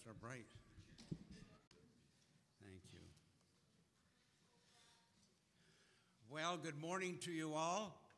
are bright. Thank you. Well, good morning to you all.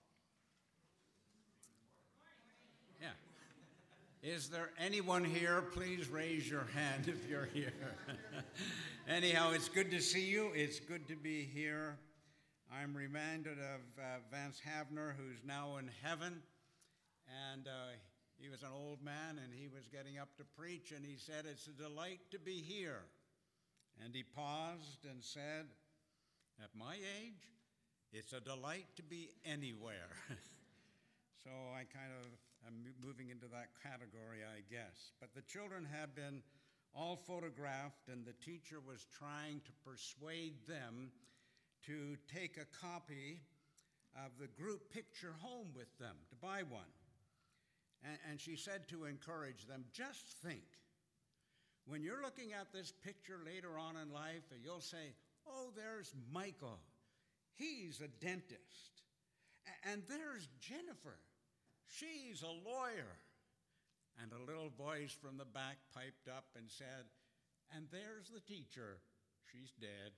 Yeah. Is there anyone here? Please raise your hand if you're here. Anyhow, it's good to see you. It's good to be here. I'm reminded of Vance Havner, who's now in heaven. And he was an old man, and he was getting up to preach, and he said, "It's a delight to be here." And he paused and said, "At my age, it's a delight to be anywhere." So I kind of am moving into that category, I guess. But the children have been all photographed, and the teacher was trying to persuade them to take a copy of the group picture home with them, to buy one. And she said to encourage them, just think, when you're looking at this picture later on in life, you'll say, "Oh, there's Michael. He's a dentist. And there's Jennifer. She's a lawyer." And a little voice from the back piped up and said, "And there's the teacher. She's dead."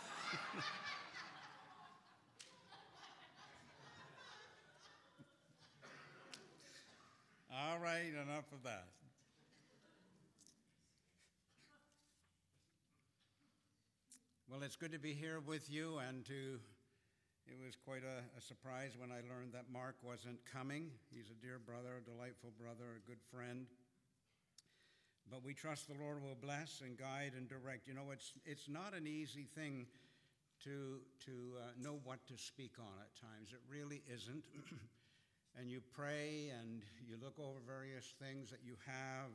All right, enough of that. Well, it's good to be here with you, and it was quite a surprise when I learned that Mark wasn't coming. He's a dear brother, a delightful brother, a good friend. But we trust the Lord will bless and guide and direct. You know, it's not an easy thing to know what to speak on at times. It really isn't. And you pray and you look over various things that you have,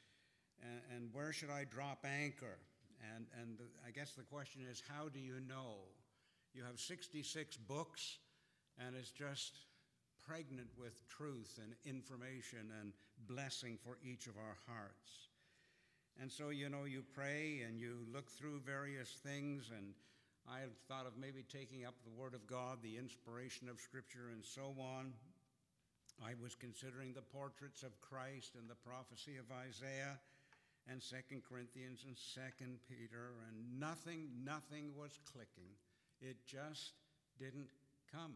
and where should I drop anchor? And I guess the question is, how do you know? You have 66 books, and it's just pregnant with truth and information and blessing for each of our hearts. And so, you know, you pray and you look through various things, and I had thought of maybe taking up the Word of God, the inspiration of Scripture, and so on. I was considering the portraits of Christ and the prophecy of Isaiah and 2 Corinthians and 2 Peter, and nothing was clicking. It just didn't come.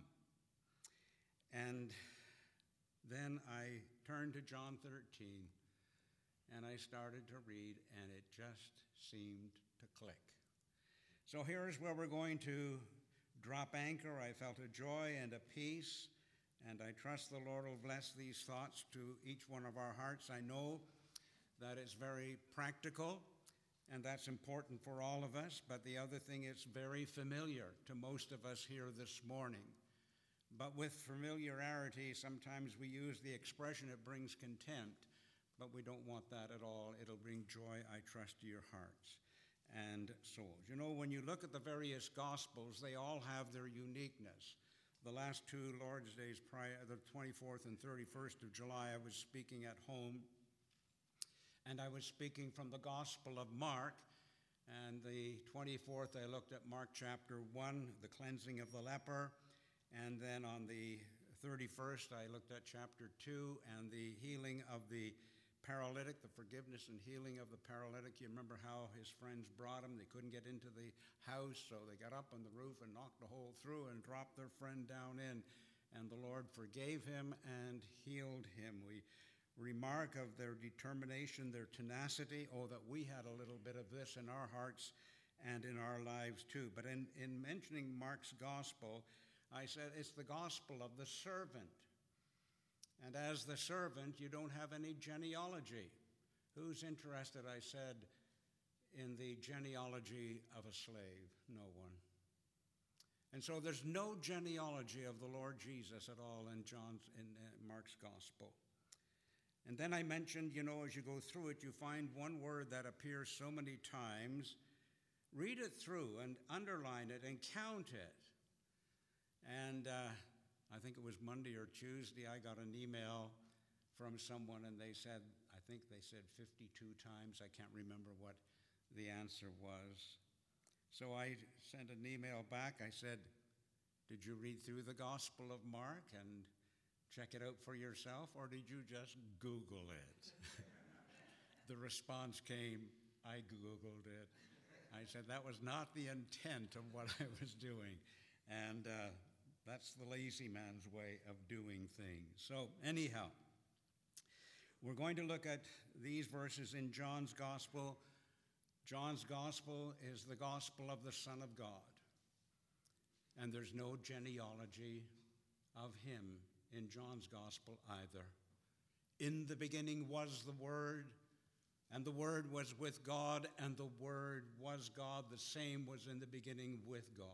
And then I turned to John 13, and I started to read, and it just seemed to click. So here's where we're going to drop anchor. I felt a joy and a peace, and I trust the Lord will bless these thoughts to each one of our hearts. I know that it's very practical, and that's important for all of us, but the other thing, it's very familiar to most of us here this morning. But with familiarity, sometimes we use the expression, it brings contempt, but we don't want that at all. It'll bring joy, I trust, to your hearts and souls. You know, when you look at the various Gospels, they all have their uniqueness. The last two Lord's Days prior, the 24th and 31st of July, I was speaking at home, and I was speaking from the Gospel of Mark. And the 24th, I looked at Mark chapter 1, the cleansing of the leper. And then on the 31st, I looked at chapter 2 and the healing of the paralytic, the forgiveness and healing of the paralytic. You remember how his friends brought him. They couldn't get into the house, so they got up on the roof and knocked a hole through and dropped their friend down in. And the Lord forgave him and healed him. We remark of their determination, their tenacity. Oh, that we had a little bit of this in our hearts and in our lives too. But in mentioning Mark's gospel, I said it's the gospel of the servant. And as the servant, you don't have any genealogy. Who's interested, I said, in the genealogy of a slave? No one. And so there's no genealogy of the Lord Jesus at all in Mark's gospel. And then I mentioned, you know, as you go through it, you find one word that appears so many times. Read it through and underline it and count it. And I think it was Monday or Tuesday, I got an email from someone, and they said, I think they said 52 times. I can't remember what the answer was. So I sent an email back. I said, did you read through the Gospel of Mark and check it out for yourself, or did you just Google it? The response came, I Googled it. I said that was not the intent of what I was doing. And that's the lazy man's way of doing things. So anyhow, we're going to look at these verses in John's Gospel. John's Gospel is the Gospel of the Son of God. And there's no genealogy of him in John's Gospel either. In the beginning was the Word, and the Word was with God, and the Word was God. The same was in the beginning with God.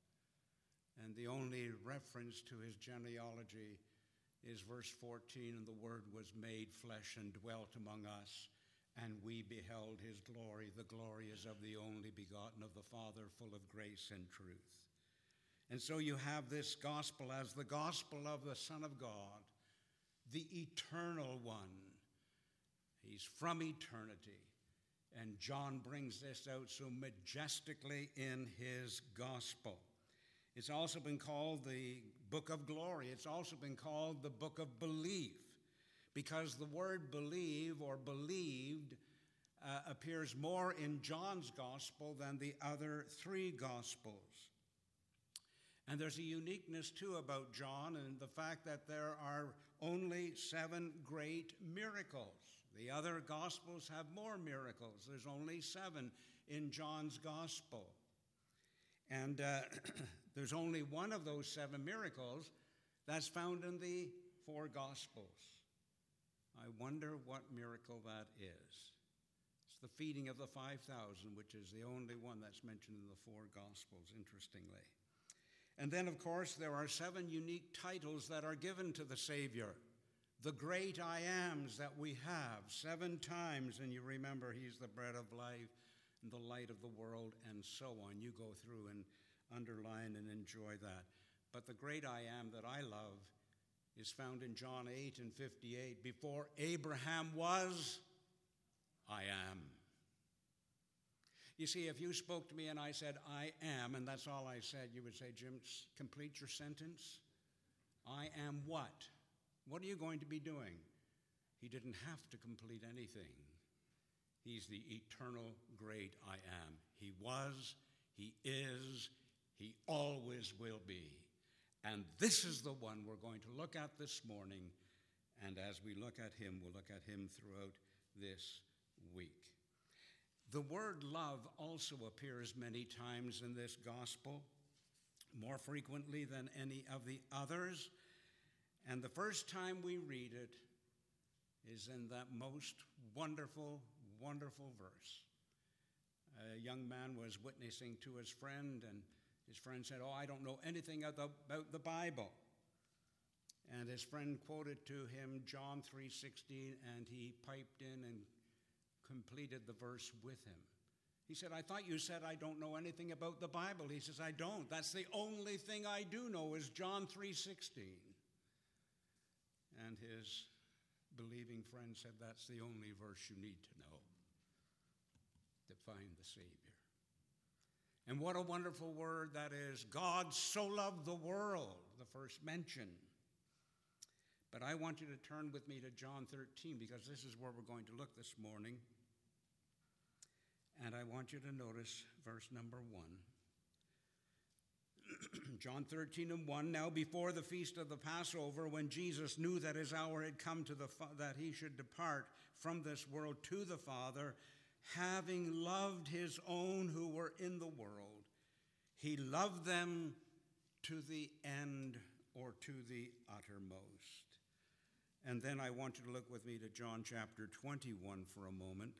And the only reference to his genealogy is verse 14, and the Word was made flesh and dwelt among us, and we beheld his glory. The glory is of the only begotten of the Father, full of grace and truth. And so you have this gospel as the gospel of the Son of God, the eternal one. He's from eternity. And John brings this out so majestically in his gospel. It's also been called the book of glory. It's also been called the book of belief, because the word believe or believed appears more in John's gospel than the other three gospels. And there's a uniqueness, too, about John and the fact that there are only 7 great miracles. The other Gospels have more miracles. There's only 7 in John's Gospel. And there's only one of those 7 miracles that's found in the 4 Gospels. I wonder what miracle that is. It's the feeding of the 5,000, which is the only one that's mentioned in the 4 Gospels, interestingly. And then, of course, there are 7 unique titles that are given to the Savior. The great I ams that we have 7 times, and you remember he's the bread of life and the light of the world, and so on. You go through and underline and enjoy that. But the great I am that I love is found in John 8 and 58. Before Abraham was, I am. You see, if you spoke to me and I said, I am, and that's all I said, you would say, Jim, complete your sentence. I am what? What are you going to be doing? He didn't have to complete anything. He's the eternal great I am. He was, he is, he always will be. And this is the one we're going to look at this morning. And as we look at him, we'll look at him throughout this week. The word love also appears many times in this gospel, more frequently than any of the others. And the first time we read it is in that most wonderful, wonderful verse. A young man was witnessing to his friend, and his friend said, I don't know anything about the Bible. And his friend quoted to him John 3:16, and he piped in and completed the verse with him. He said, I thought you said I don't know anything about the Bible. He says, I don't. That's the only thing I do know is John 3:16. And his believing friend said, that's the only verse you need to know to find the Savior. And what a wonderful word that is. God so loved the world, the first mention. But I want you to turn with me to John 13, because this is where we're going to look this morning. And I want you to notice verse number 1. John 13:1, now before the feast of the Passover, when Jesus knew that his hour had come that he should depart from this world to the Father, having loved his own who were in the world, he loved them to the end, or to the uttermost. And then I want you to look with me to John chapter 21 for a moment.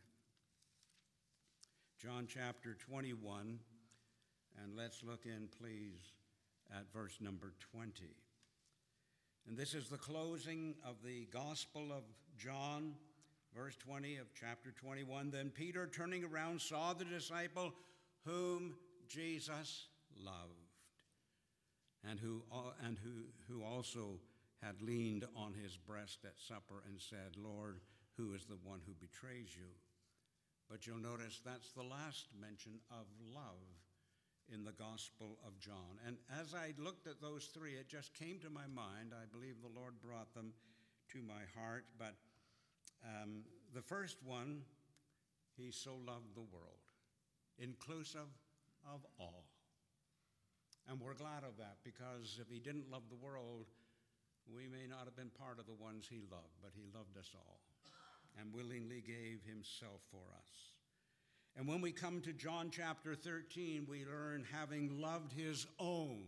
John chapter 21, and let's look in, please, at verse number 20. And this is the closing of the Gospel of John, verse 20 of chapter 21. Then Peter, turning around, saw the disciple whom Jesus loved, and who also had leaned on his breast at supper and said, Lord, who is the one who betrays you? But you'll notice that's the last mention of love in the Gospel of John. And as I looked at those 3, it just came to my mind. I believe the Lord brought them to my heart. But the first one, He so loved the world, inclusive of all. And we're glad of that, because if he didn't love the world, we may not have been part of the ones he loved, but he loved us all and willingly gave himself for us. And when we come to John chapter 13, we learn, having loved his own,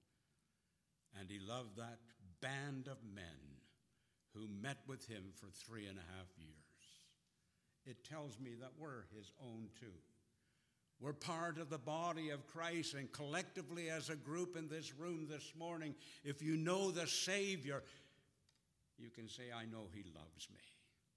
and he loved that band of men who met with him for 3.5 years. It tells me that we're his own too. We're part of the body of Christ, and collectively as a group in this room this morning, if you know the Savior, you can say, I know he loves me.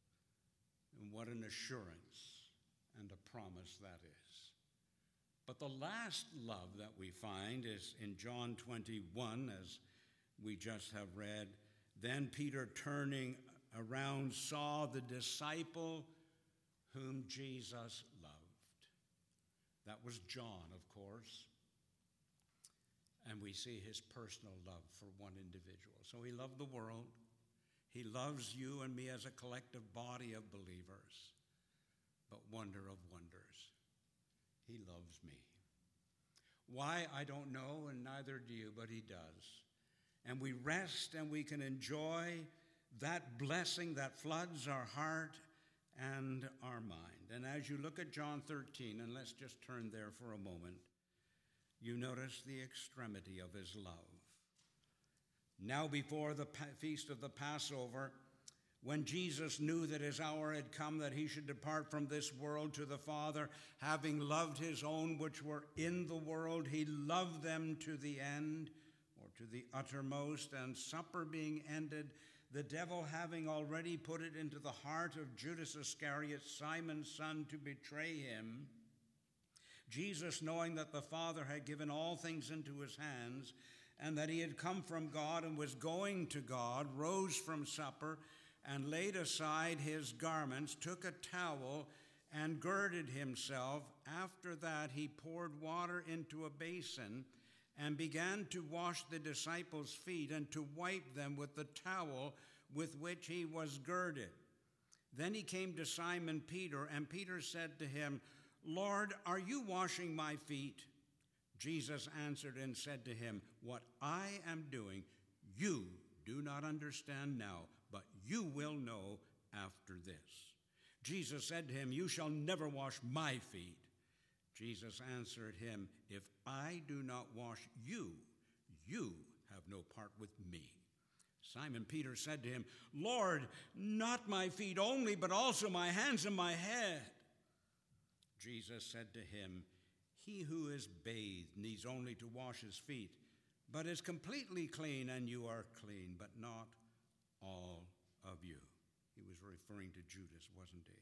And what an assurance and a promise that is. But the last love that we find is in John 21, as we just have read. Then Peter, turning around, saw the disciple whom Jesus loved. That was John, of course. And we see his personal love for one individual. So he loved the world. He loves you and me as a collective body of believers. But wonder of wonders, he loves me. Why, I don't know, and neither do you, but he does. And we rest and we can enjoy that blessing that floods our heart and our mind. And as you look at John 13, and let's just turn there for a moment, you notice the extremity of his love. Now before the feast of the Passover, when Jesus knew that his hour had come, that he should depart from this world to the Father, having loved his own which were in the world, he loved them to the end, or to the uttermost. And supper being ended, the devil having already put it into the heart of Judas Iscariot, Simon's son, to betray him, Jesus, knowing that the Father had given all things into his hands, and that he had come from God and was going to God, rose from supper, and laid aside his garments, took a towel, and girded himself. After that he poured water into a basin, and began to wash the disciples' feet, and to wipe them with the towel with which he was girded. Then he came to Simon Peter, and Peter said to him, Lord, are you washing my feet? Jesus answered and said to him, What I am doing, you do not understand now, but you will know after this. Jesus said to him, You shall never wash my feet. Jesus answered him, If I do not wash you, you have no part with me. Simon Peter said to him, Lord, not my feet only, but also my hands and my head. Jesus said to him, He who is bathed needs only to wash his feet, but is completely clean, and you are clean, but not all of you. He was referring to Judas, wasn't he?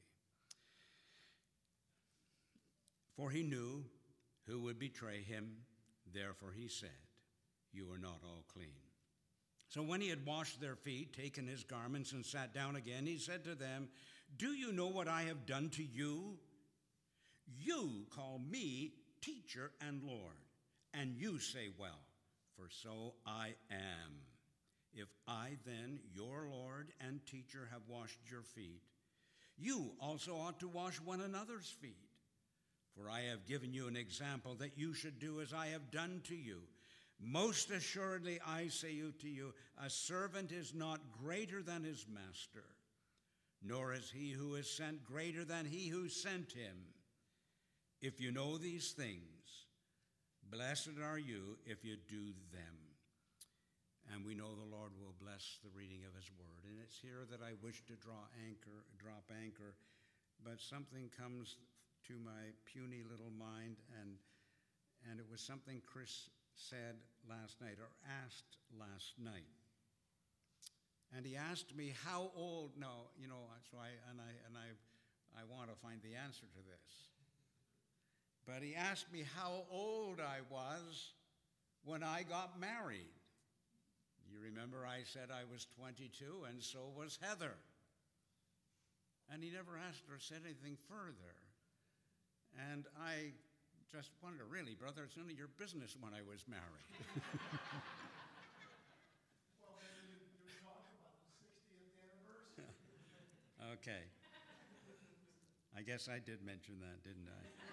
For he knew who would betray him. Therefore he said, You are not all clean. So when he had washed their feet, taken his garments, and sat down again, he said to them, Do you know what I have done to you? You call me teacher and Lord, and you say, Well, for so I am. If I then, your Lord and teacher, have washed your feet, you also ought to wash one another's feet. For I have given you an example that you should do as I have done to you. Most assuredly, I say to you, a servant is not greater than his master, nor is he who is sent greater than he who sent him. If you know these things, blessed are you if you do them. And we know the Lord will bless the reading of his word. And it's here that I wish to drop anchor, but something comes to my puny little mind, and it was something Chris said last night, or asked last night. And he asked me how old. No, so I want to find the answer to this. But he asked me how old I was when I got married. You remember I said I was 22, and so was Heather. And he never asked or said anything further. And I just wonder, really, brother, it's none of your business when I was married. Well, then you're talking about the 60th anniversary. Okay. I guess I did mention that, didn't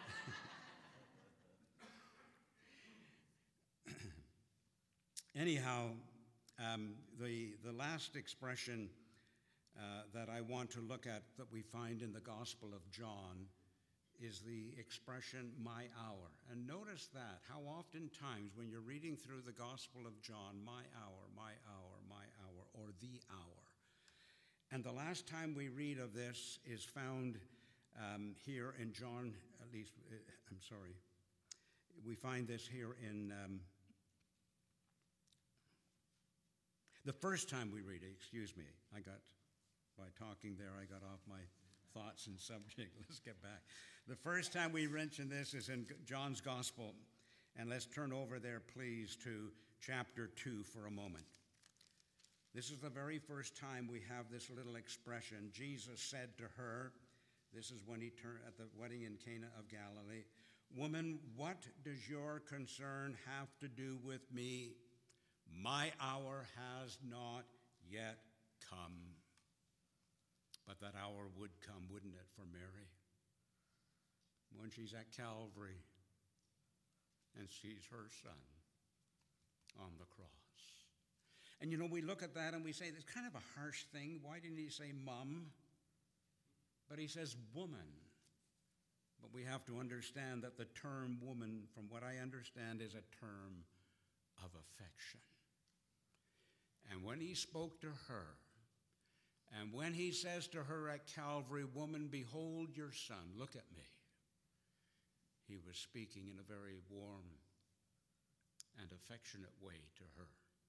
I? Anyhow, the last expression that I want to look at that we find in the Gospel of John is the expression, my hour. And notice that, how oftentimes when you're reading through the Gospel of John, my hour, my hour, my hour, or the hour. And the last time we read of this is found here in John, we find this here in, the first time we read it, by talking there, I got off my thoughts and subject. Let's get back. The first time we mention this is in John's Gospel. And let's turn over there, please, to chapter 2 for a moment. This is the very first time we have this little expression. Jesus said to her, this is when he turned at the wedding in Cana of Galilee, "Woman, what does your concern have to do with me? My hour has not yet come." But that hour would come, wouldn't it, for Mary? When she's at Calvary and sees her son on the cross. And you know, we look at that and we say, it's kind of a harsh thing. Why didn't he say mom? But he says woman. But we have to understand that the term woman, from what I understand, is a term of affection. And when he spoke to her, and when he says to her at Calvary, "Woman, behold your son, look at me," he was speaking in a very warm and affectionate way to her.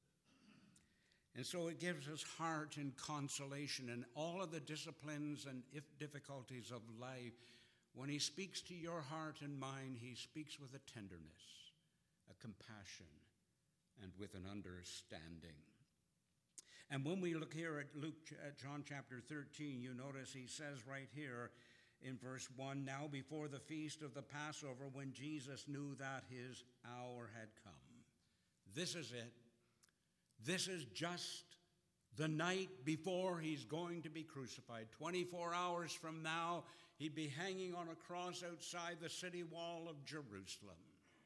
And so it gives us heart and consolation in all of the disciplines and difficulties of life. When he speaks to your heart and mind, he speaks with a tenderness, a compassion, and with an understanding. And when we look here at John chapter 13, you notice he says right here in verse 1, "Now before the feast of the Passover, when Jesus knew that his hour had come." This is it. This is just the night before he's going to be crucified. 24 hours from now, he'd be hanging on a cross outside the city wall of Jerusalem.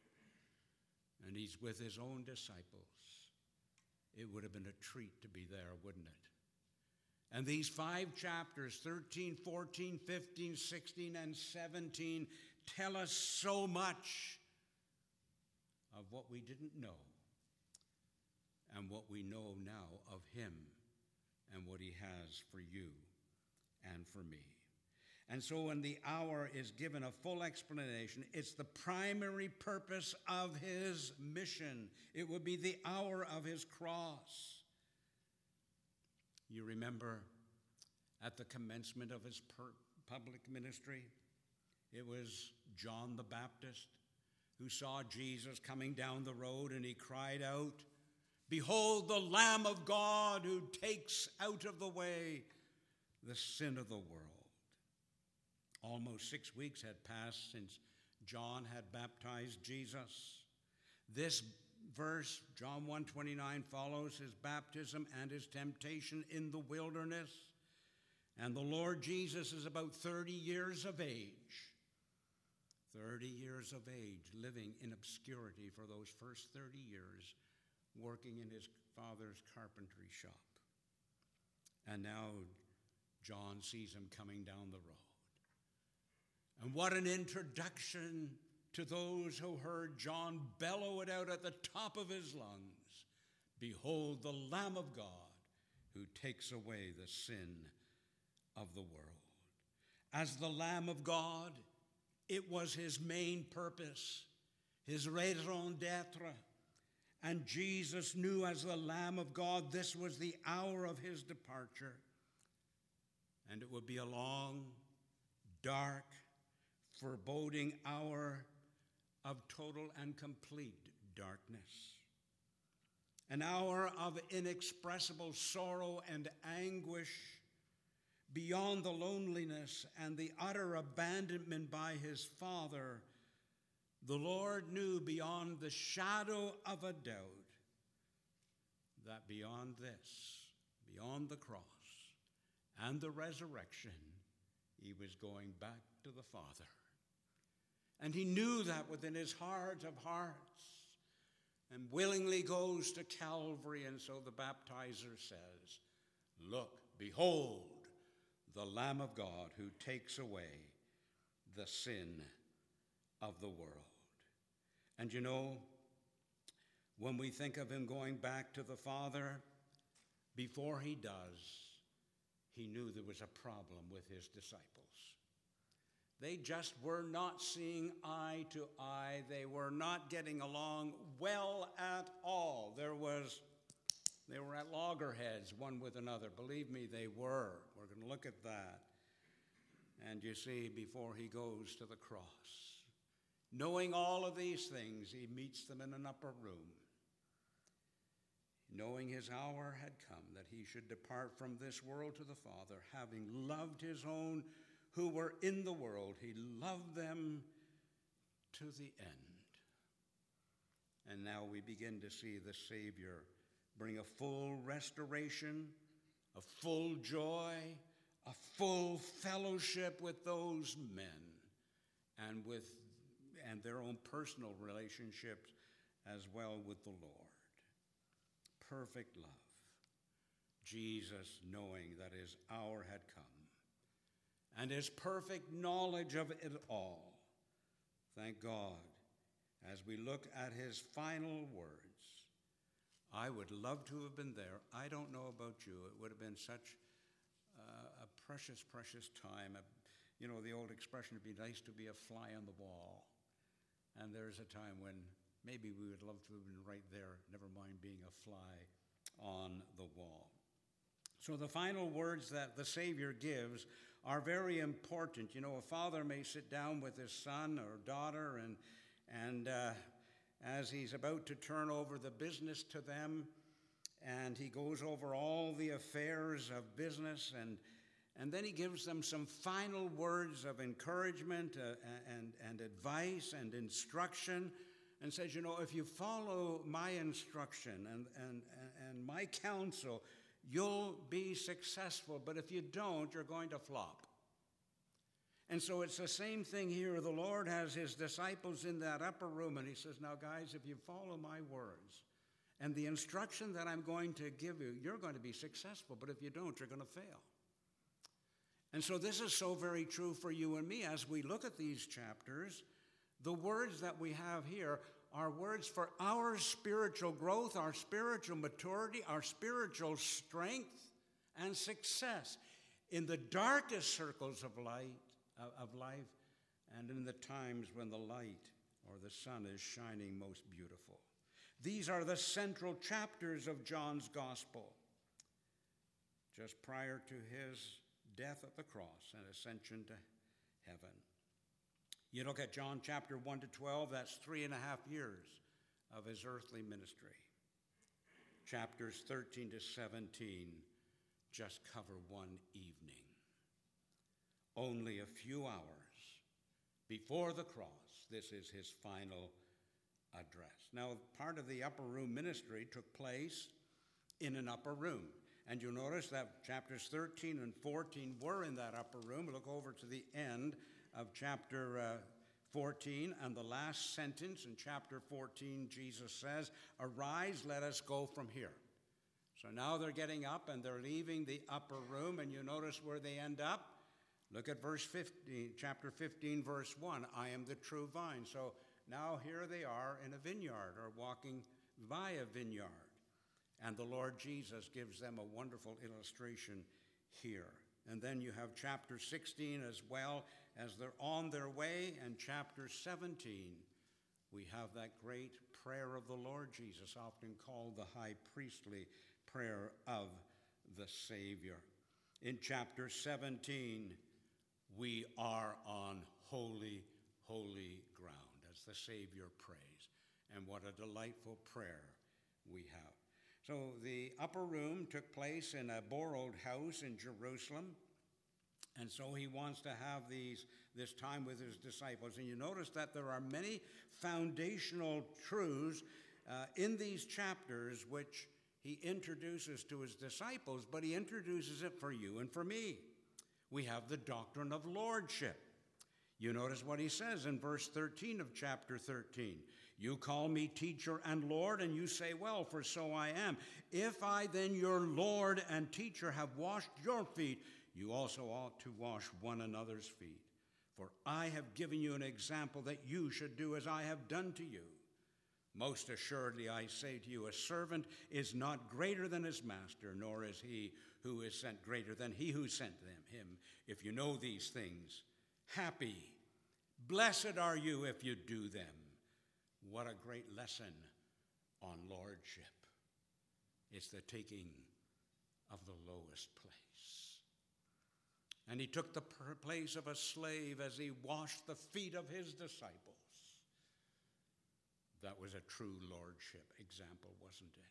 And he's with his own disciples. It would have been a treat to be there, wouldn't it? And these 5 chapters, 13, 14, 15, 16, and 17, tell us so much of what we didn't know and what we know now of him and what he has for you and for me. And so when the hour is given a full explanation, it's the primary purpose of his mission. It would be the hour of his cross. You remember at the commencement of his public ministry, it was John the Baptist who saw Jesus coming down the road, and he cried out, "Behold the Lamb of God who takes out of the way the sin of the world." Almost 6 weeks had passed since John had baptized Jesus. This verse, John 1:29, follows his baptism and his temptation in the wilderness. And the Lord Jesus is about 30 years of age. 30 years of age, living in obscurity for those first 30 years, working in his father's carpentry shop. And now John sees him coming down the road. And what an introduction to those who heard John bellow it out at the top of his lungs. "Behold the Lamb of God who takes away the sin of the world." As the Lamb of God, it was his main purpose, his raison d'etre. And Jesus knew as the Lamb of God, this was the hour of his departure. And it would be a long, dark, foreboding hour of total and complete darkness. An hour of inexpressible sorrow and anguish beyond the loneliness and the utter abandonment by his Father. The Lord knew beyond the shadow of a doubt that beyond this, beyond the cross and the resurrection, He was going back to the Father. And he knew that within his heart of hearts, and willingly goes to Calvary. And so the baptizer says, "Look, behold, the Lamb of God who takes away the sin of the world." And you know, when we think of him going back to the Father, before he does, he knew there was a problem with his disciples. They just were not seeing eye to eye. They were not getting along well at all. They were at loggerheads one with another. Believe me, they were. We're going to look at that. And you see, before he goes to the cross, knowing all of these things, he meets them in an upper room, knowing his hour had come that he should depart from this world to the Father, having loved his own who were in the world. He loved them to the end. And now we begin to see the Savior bring a full restoration, a full joy, a full fellowship with those men and their own personal relationships as well with the Lord. Perfect love. Jesus, knowing that his hour had come, and his perfect knowledge of it all. Thank God, as we look at his final words, I would love to have been there. I don't know about you. It would have been such a precious, precious time. You know, the old expression, it'd be nice to be a fly on the wall. And there's a time when maybe we would love to have been right there, never mind being a fly on the wall. So the final words that the Savior gives are very important. You know, a father may sit down with his son or daughter, and as he's about to turn over the business to them, and he goes over all the affairs of business, and then he gives them some final words of encouragement and advice and instruction, and says, you know, if you follow my instruction and my counsel, you'll be successful, but if you don't, you're going to flop. And so it's the same thing here. The Lord has his disciples in that upper room, and he says, now guys, if you follow my words and the instruction that I'm going to give you, you're going to be successful, but if you don't, you're going to fail. And so this is so very true for you and me as we look at these chapters. The words that we have here are words for our spiritual growth, our spiritual maturity, our spiritual strength and success in the darkest circles of life and in the times when the light or the sun is shining most beautiful. These are the central chapters of John's gospel, just prior to his death at the cross and ascension to heaven. You look at John chapter 1 to 12, that's 3.5 years of his earthly ministry. Chapters 13 to 17 just cover one evening. Only a few hours before the cross, this is his final address. Now, part of the upper room ministry took place in an upper room. And you'll notice that chapters 13 and 14 were in that upper room. Look over to the end of chapter 14, and the last sentence in chapter 14, Jesus says, "Arise, let us go from here." So now they're getting up and they're leaving the upper room, and you notice where they end up. Look at verse 15, chapter 15, verse 1. I am the true vine. So now here they are in a vineyard, or walking by a vineyard. And the Lord Jesus gives them a wonderful illustration here. And then you have chapter 16 as well as they're on their way. And chapter 17, we have that great prayer of the Lord Jesus, often called the high priestly prayer of the Savior. In chapter 17, we are on holy, holy ground as the Savior prays. And what a delightful prayer we have. So the upper room took place in a borrowed house in Jerusalem. And so he wants to have this time with his disciples. And you notice that there are many foundational truths in these chapters which he introduces to his disciples, but he introduces it for you and for me. We have the doctrine of lordship. You notice what he says in verse 13 of chapter 13. You call me teacher and Lord, and you say, well, for so I am. If I then, your Lord and teacher, have washed your feet, you also ought to wash one another's feet. For I have given you an example that you should do as I have done to you. Most assuredly, I say to you, a servant is not greater than his master, nor is he who is sent greater than he who sent him. If you know these things, happy, blessed are you if you do them. What a great lesson on lordship. It's the taking of the lowest place. And he took the place of a slave as he washed the feet of his disciples. That was a true lordship example, wasn't it?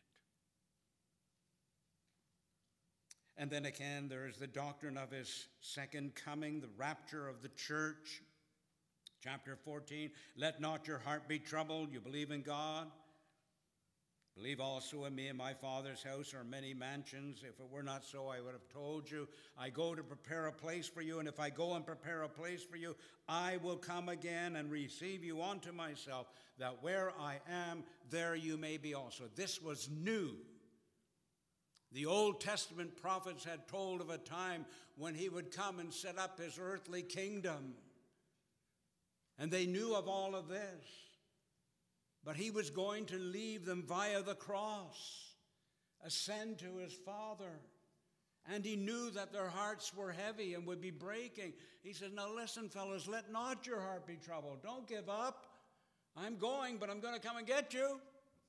And then again, there is the doctrine of his second coming, the rapture of the church. Chapter 14, let not your heart be troubled. You believe in God. Believe also in me. In my Father's house are many mansions. If it were not so, I would have told you. I go to prepare a place for you, and if I go and prepare a place for you, I will come again and receive you unto myself, that where I am, there you may be also. This was new. The Old Testament prophets had told of a time when he would come and set up his earthly kingdom. And they knew of all of this. But he was going to leave them via the cross, ascend to his Father. And he knew that their hearts were heavy and would be breaking. He said, now listen, fellas, let not your heart be troubled. Don't give up. I'm going, but I'm going to come and get you.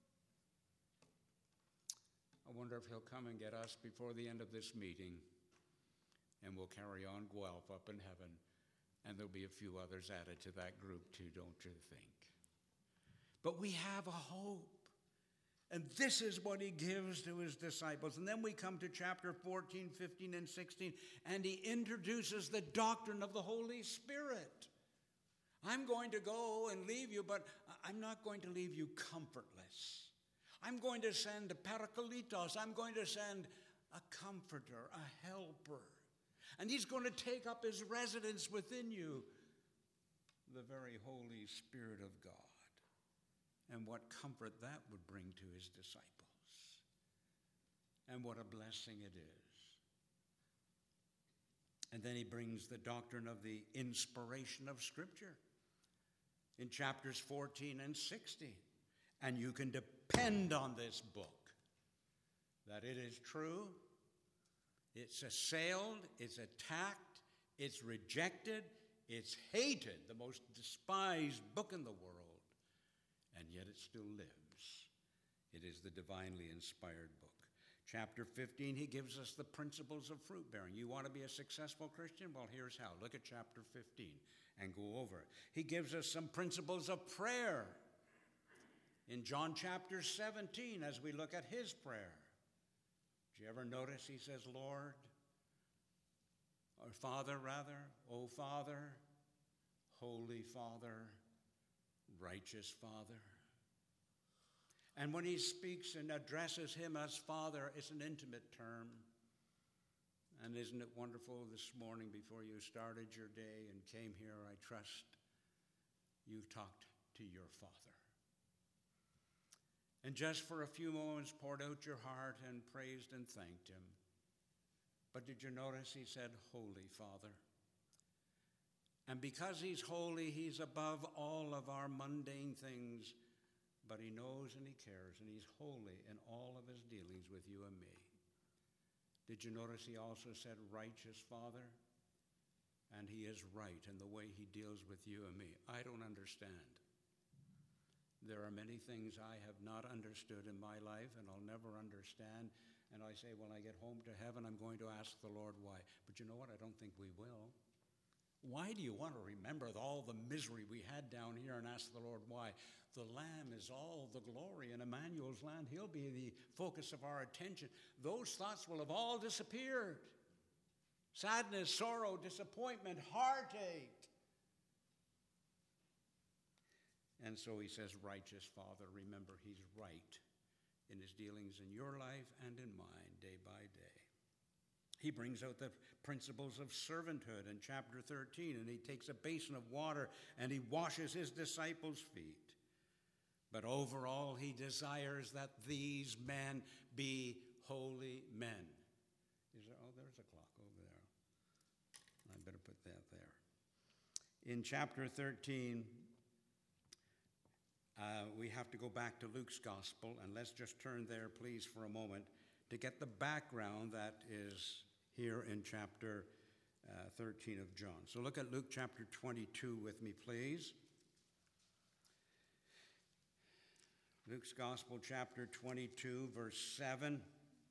I wonder if he'll come and get us before the end of this meeting. And we'll carry on Guelph up in heaven. And there'll be a few others added to that group too, don't you think? But we have a hope. And this is what he gives to his disciples. And then we come to chapter 14, 15, and 16, and he introduces the doctrine of the Holy Spirit. I'm going to go and leave you, but I'm not going to leave you comfortless. I'm going to send a parakletos. I'm going to send a comforter, a helper. And he's going to take up his residence within you, the very Holy Spirit of God. And what comfort that would bring to his disciples. And what a blessing it is. And then he brings the doctrine of the inspiration of Scripture in chapters 14 and 16. And you can depend on this book, that it is true. It's assailed, it's attacked, it's rejected, it's hated, the most despised book in the world, and yet it still lives. It is the divinely inspired book. Chapter 15, he gives us the principles of fruit bearing. You want to be a successful Christian? Well, here's how. Look at chapter 15 and go over it. He gives us some principles of prayer in John chapter 17 as we look at his prayer. Did you ever notice he says, Lord, or Father rather, O Father, Holy Father, Righteous Father. And when he speaks and addresses him as Father, it's an intimate term. And isn't it wonderful this morning before you started your day and came here, I trust you've talked to your Father. And just for a few moments poured out your heart and praised and thanked him. But did you notice he said, Holy Father? And because he's holy, he's above all of our mundane things, but he knows and he cares, and he's holy in all of his dealings with you and me. Did you notice he also said, Righteous Father? And he is right in the way he deals with you and me. I don't understand. There are many things I have not understood in my life, and I'll never understand. And I say, when I get home to heaven, I'm going to ask the Lord why. But you know what? I don't think we will. Why do you want to remember all the misery we had down here and ask the Lord why? The Lamb is all the glory. In Emmanuel's land, he'll be the focus of our attention. Those thoughts will have all disappeared. Sadness, sorrow, disappointment, heartache. And so he says, Righteous Father, remember he's right in his dealings in your life and in mine day by day. He brings out the principles of servanthood in chapter 13, and he takes a basin of water and he washes his disciples' feet. But overall, he desires that these men be holy men. There's a clock over there. I better put that there. In chapter 13, we have to go back to Luke's gospel, and let's just turn there, please, for a moment to get the background that is here in chapter 13 of John. So look at Luke chapter 22 with me, please. Luke's Gospel, chapter 22, verse 7.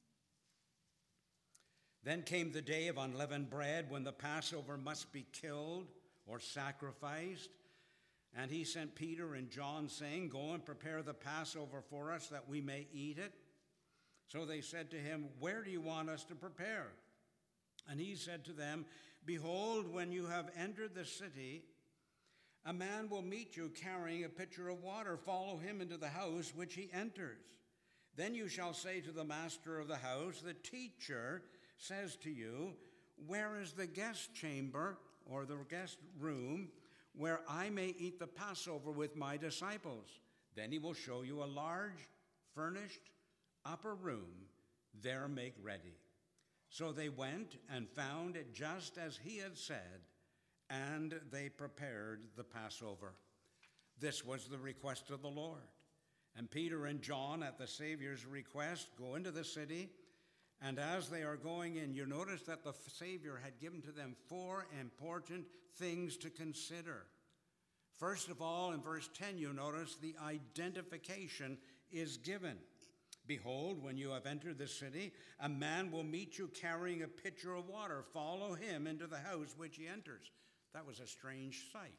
Then came the day of unleavened bread, when the Passover must be killed or sacrificed. And he sent Peter and John, saying, Go and prepare the Passover for us, that we may eat it. So they said to him, Where do you want us to prepare? And he said to them, Behold, when you have entered the city, a man will meet you carrying a pitcher of water. Follow him into the house which he enters. Then you shall say to the master of the house, The teacher says to you, Where is the guest chamber or the guest room where I may eat the Passover with my disciples? Then he will show you a large, furnished upper room. There make ready. So they went and found it just as he had said, and they prepared the Passover. This was the request of the Lord. And Peter and John, at the Savior's request, go into the city. And as they are going in, you notice that the Savior had given to them 4 important things to consider. First of all, in verse 10, you notice the identification is given. Behold, when you have entered the city, a man will meet you carrying a pitcher of water. Follow him into the house which he enters. That was a strange sight.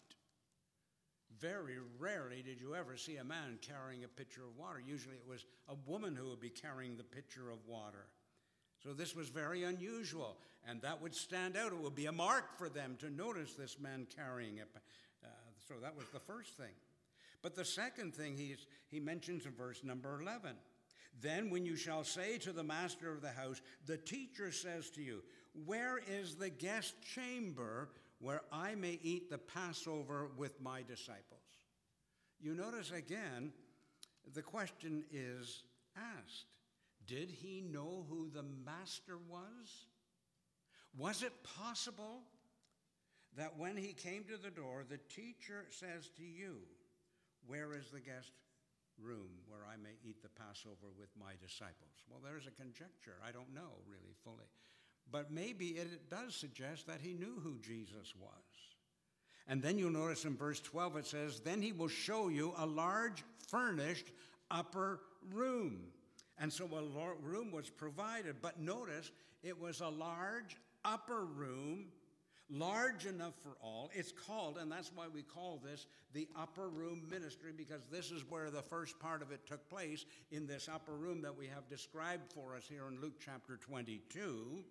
Very rarely did you ever see a man carrying a pitcher of water. Usually it was a woman who would be carrying the pitcher of water. So this was very unusual, and that would stand out. It would be a mark for them to notice this man carrying it. So that was the first thing. But the second thing he mentions in verse number 11. Then when you shall say to the master of the house, The teacher says to you, Where is the guest chamber where I may eat the Passover with my disciples? You notice again, the question is asked. Did he know who the master was? Was it possible that when he came to the door, the teacher says to you, Where is the guest room where I may eat the Passover with my disciples? Well, there's a conjecture. I don't know really fully. But maybe it does suggest that he knew who Jesus was. And then you'll notice in verse 12 it says, Then he will show you a large furnished upper room. And so a room was provided. But notice it was a large upper room, large enough for all. It's called, and that's why we call this the upper room ministry, because this is where the first part of it took place, in this upper room that we have described for us here in Luke chapter 22.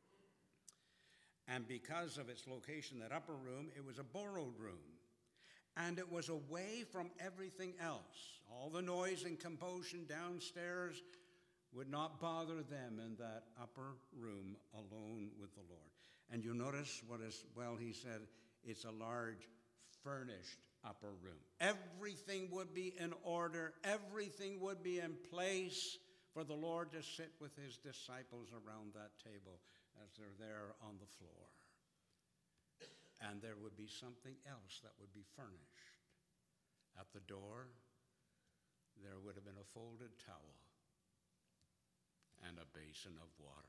And because of its location, that upper room, it was a borrowed room. And it was away from everything else. All the noise and commotion downstairs would not bother them in that upper room alone with the Lord. And you notice he said, it's a large furnished upper room. Everything would be in order. Everything would be in place for the Lord to sit with his disciples around that table as they're there on the floor. And there would be something else that would be furnished. At the door, there would have been a folded towel and a basin of water.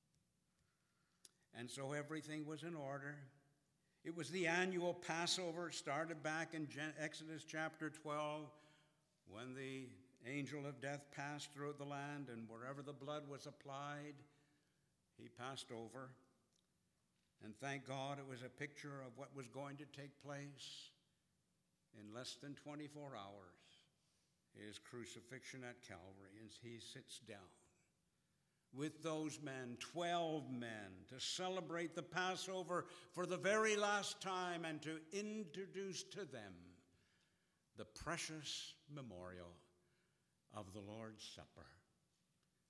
And so everything was in order. It was the annual Passover, started back in Exodus chapter 12, when the angel of death passed through the land, and wherever the blood was applied, he passed over. And thank God it was a picture of what was going to take place in less than 24 hours, his crucifixion at Calvary, and he sits down with those men, 12 men, to celebrate the Passover for the very last time and to introduce to them the precious memorial of the Lord's Supper.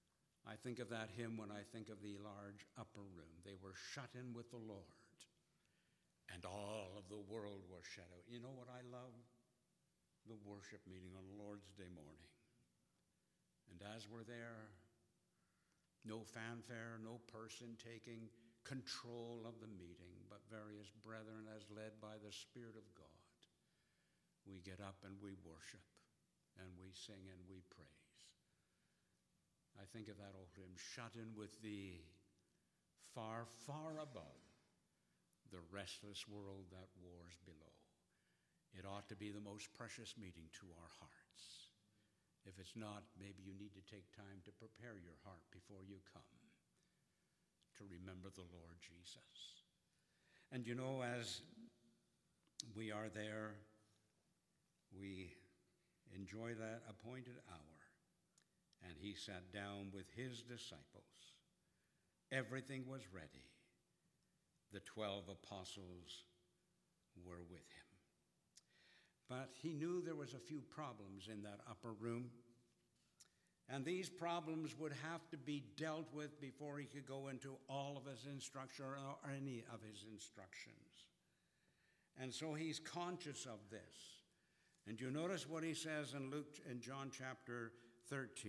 I think of that hymn when I think of the large upper room. They were shut in with the Lord, and all of the world was shut out. You know what I love? The worship meeting on Lord's Day morning. And as we're there, no fanfare, no person taking control of the meeting, but various brethren as led by the Spirit of God. We get up and we worship, and we sing and we praise. I think of that old hymn, shut in with thee, far, far above the restless world that wars below. It ought to be the most precious meeting to our hearts. If it's not, maybe you need to take time to prepare your heart before you come to remember the Lord Jesus. And you know, as we are there, we enjoy that appointed hour, and he sat down with his disciples. Everything was ready. The 12 apostles were with him. But he knew there was a few problems in that upper room, and these problems would have to be dealt with before he could go into all of his instruction or any of his instructions. And so he's conscious of this. And you notice what he says in John chapter 13.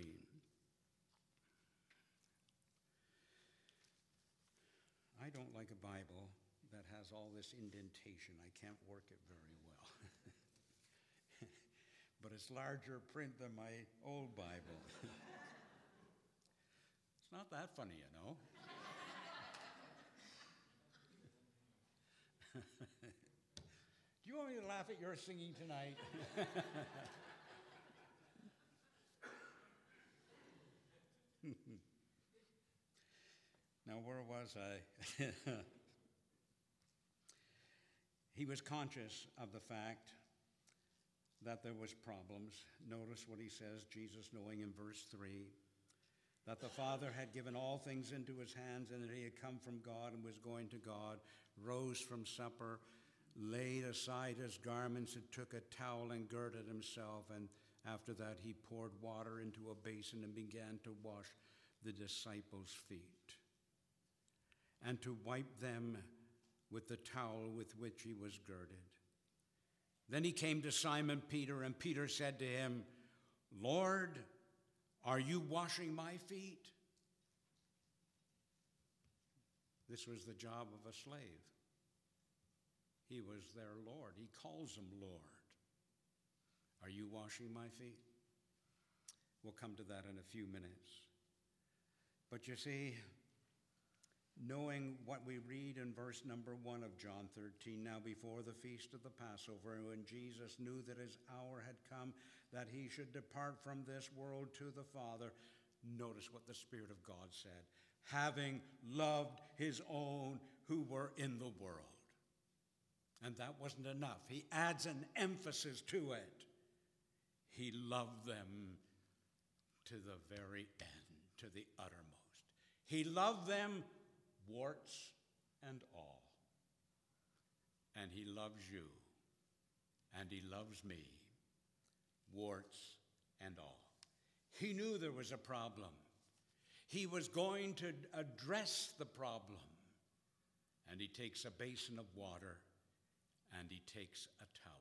I don't like a Bible that has all this indentation. I can't work it very well. But it's larger print than my old Bible. It's not that funny, you know. Do you want me to laugh at your singing tonight? Now, where was I? He was conscious of the fact that there was problems. Notice what he says, Jesus knowing in verse 3, that the Father had given all things into his hands and that he had come from God and was going to God, rose from supper, laid aside his garments and took a towel and girded himself, and after that he poured water into a basin and began to wash the disciples' feet and to wipe them with the towel with which he was girded. Then he came to Simon Peter, and Peter said to him, Lord, are you washing my feet? This was the job of a slave. He was their Lord. He calls him Lord. Are you washing my feet? We'll come to that in a few minutes. But you see, knowing what we read in verse number 1 of John 13, now before the feast of the Passover, when Jesus knew that his hour had come, that he should depart from this world to the Father, notice what the Spirit of God said, having loved his own who were in the world. And that wasn't enough. He adds an emphasis to it. He loved them to the very end, to the uttermost. He loved them, warts and all. And he loves you, and he loves me, warts and all. He knew there was a problem. He was going to address the problem. And he takes a basin of water, and he takes a towel.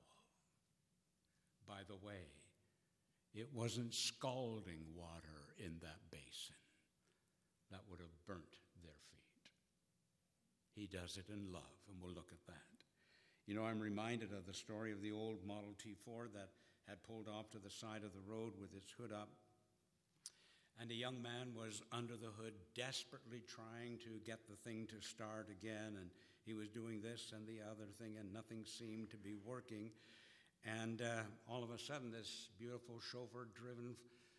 By the way, it wasn't scalding water in that basin. That would have burnt their feet. He does it in love, and we'll look at that. You know, I'm reminded of the story of the old Model T Ford that had pulled off to the side of the road with its hood up. And a young man was under the hood desperately trying to get the thing to start again. And he was doing this and the other thing, and nothing seemed to be working. And all of a sudden, this beautiful chauffeur-driven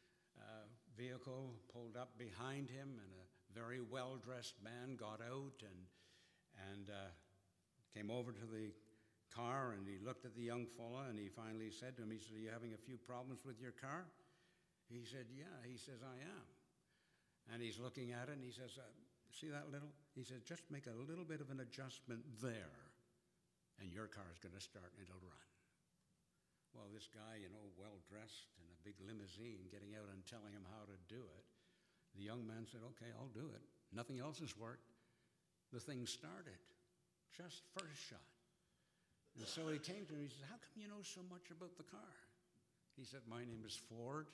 vehicle pulled up behind him, and a very well-dressed man got out and came over to the car, and he looked at the young fella, and he finally said to him, he said, "Are you having a few problems with your car?" He said, "Yeah." He says, "I am." And he's looking at it, and he says, "See that little?" He says, "Just make a little bit of an adjustment there, and your car is going to start and it'll run." Well, this guy, well-dressed in a big limousine, getting out and telling him how to do it, The young man said, okay, I'll do it. Nothing else has worked. The thing started, just first shot. And so he came to me, he said, how come you know so much about the car? He said, my name is Ford,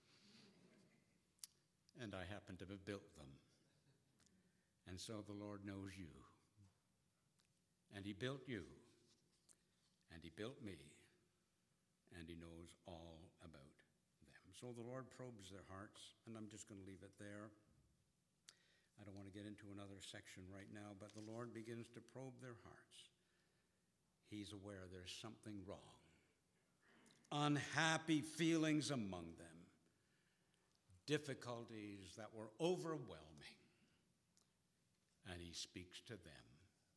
and I happen to have built them. And so the Lord knows you. And he built you, and he built me, and he knows all about them. So the Lord probes their hearts, and I'm just going to leave it there. I don't want to get into another section right now, but the Lord begins to probe their hearts. He's aware there's something wrong. Unhappy feelings among them. Difficulties that were overwhelming. And he speaks to them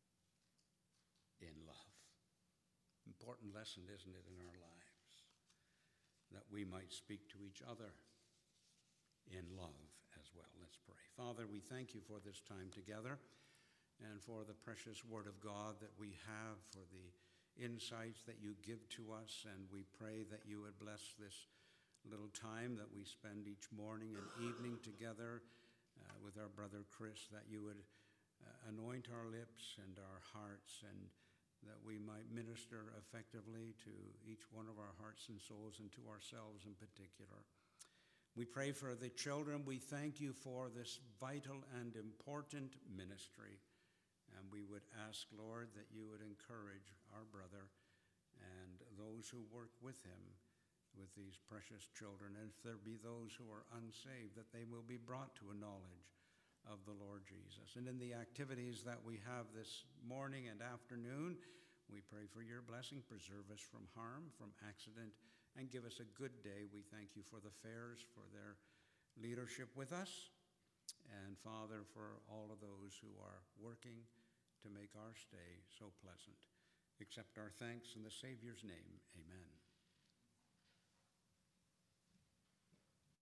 in love. Important lesson, isn't it, in our lives? That we might speak to each other in love as well. Let's pray. Father, we thank you for this time together and for the precious word of God that we have, for the insights that you give to us, and we pray that you would bless this little time that we spend each morning and evening together with our brother Chris, that you would anoint our lips and our hearts, and that we might minister effectively to each one of our hearts and souls, and to ourselves in particular. We pray for the children. We thank you for this vital and important ministry. And we would ask, Lord, that you would encourage our brother and those who work with him with these precious children. And if there be those who are unsaved, that they will be brought to a knowledge of the Lord Jesus. And in the activities that we have this morning and afternoon, we pray for your blessing. Preserve us from harm, from accident, and give us a good day. We thank you for the fairs, for their leadership with us. And Father, for all of those who are working to make our stay so pleasant. Accept our thanks in the Savior's name. Amen.